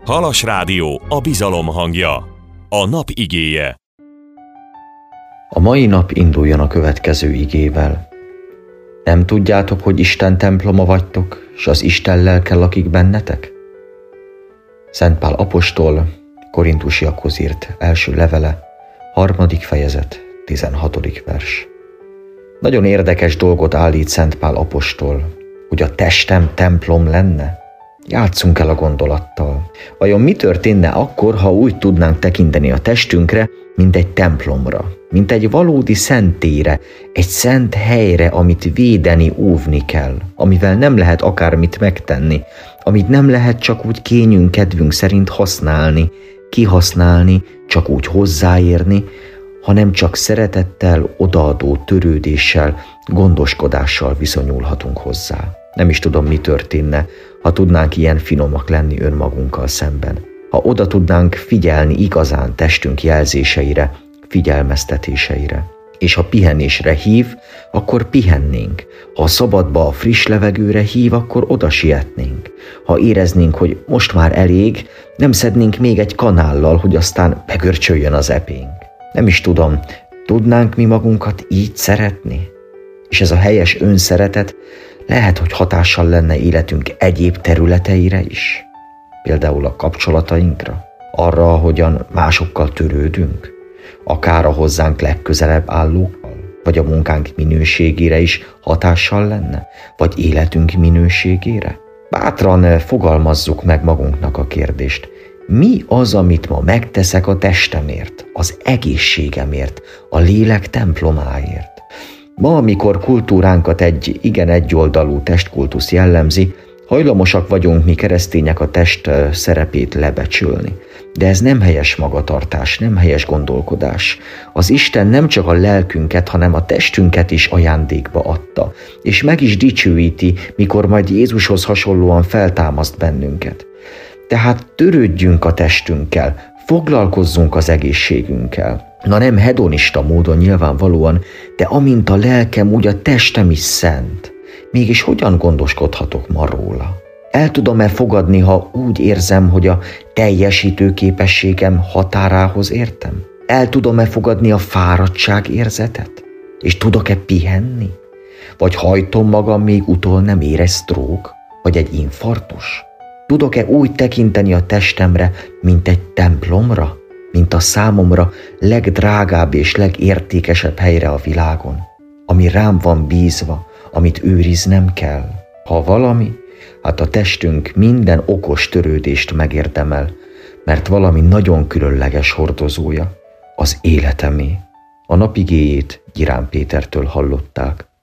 Halas Rádió, a bizalom hangja. A nap igéje. A mai nap induljon a következő igével. Nem tudjátok, hogy Isten temploma vagytok, s az Isten lelke lakik bennetek? Szent Pál apostol, Korintusiakhoz írt első levele, 3. fejezet, 16. vers. Nagyon érdekes dolgot állít Szent Pál apostol, hogy a testem templom lenne. Játsszunk el a gondolattal. Vajon mi történne akkor, ha úgy tudnánk tekinteni a testünkre, mint egy templomra, mint egy valódi szentélyre, egy szent helyre, amit védeni, óvni kell, amivel nem lehet akármit megtenni, amit nem lehet csak úgy kényünk, kedvünk szerint használni, kihasználni, csak úgy hozzáérni, hanem csak szeretettel, odaadó törődéssel, gondoskodással viszonyulhatunk hozzá. Nem is tudom, mi történne, ha tudnánk ilyen finomak lenni önmagunkkal szemben. Ha oda tudnánk figyelni igazán testünk jelzéseire, figyelmeztetéseire. És ha pihenésre hív, akkor pihennénk. Ha a szabadba, a friss levegőre hív, akkor oda sietnénk. Ha éreznénk, hogy most már elég, nem szednénk még egy kanállal, hogy aztán begörcsöljön az epénk. Nem is tudom, tudnánk mi magunkat így szeretni? És ez a helyes önszeretet lehet, hogy hatással lenne életünk egyéb területeire is. Például a kapcsolatainkra, arra, ahogyan másokkal törődünk, akár a hozzánk legközelebb állókkal, vagy a munkánk minőségére is hatással lenne, vagy életünk minőségére. Bátran fogalmazzuk meg magunknak a kérdést. Mi az, amit ma megteszek a testemért, az egészségemért, a lélek templomáért? Ma, amikor kultúránkat egy igen egyoldalú testkultusz jellemzi, hajlamosak vagyunk mi keresztények a test szerepét lebecsülni. De ez nem helyes magatartás, nem helyes gondolkodás. Az Isten nem csak a lelkünket, hanem a testünket is ajándékba adta, és meg is dicsőíti, mikor majd Jézushoz hasonlóan feltámaszt bennünket. Tehát törődjünk a testünkkel, foglalkozzunk az egészségünkkel. Na nem hedonista módon nyilvánvalóan, de amint a lelkem, úgy a testem is szent. Mégis hogyan gondoskodhatok ma róla? El tudom-e fogadni, ha úgy érzem, hogy a teljesítő képességem határához értem? El tudom-e fogadni a fáradtság érzetet? És tudok-e pihenni? Vagy hajtom magam, még utol nem ér egy sztrók? Vagy egy infarktus? Tudok-e úgy tekinteni a testemre, mint egy templomra? Mint a számomra legdrágább és legértékesebb helyre a világon, ami rám van bízva, amit őriznem kell. Ha valami, hát a testünk minden okos törődést megérdemel, mert valami nagyon különleges hordozója, az életemé. A nap igéjét Gyirán Pétertől hallották.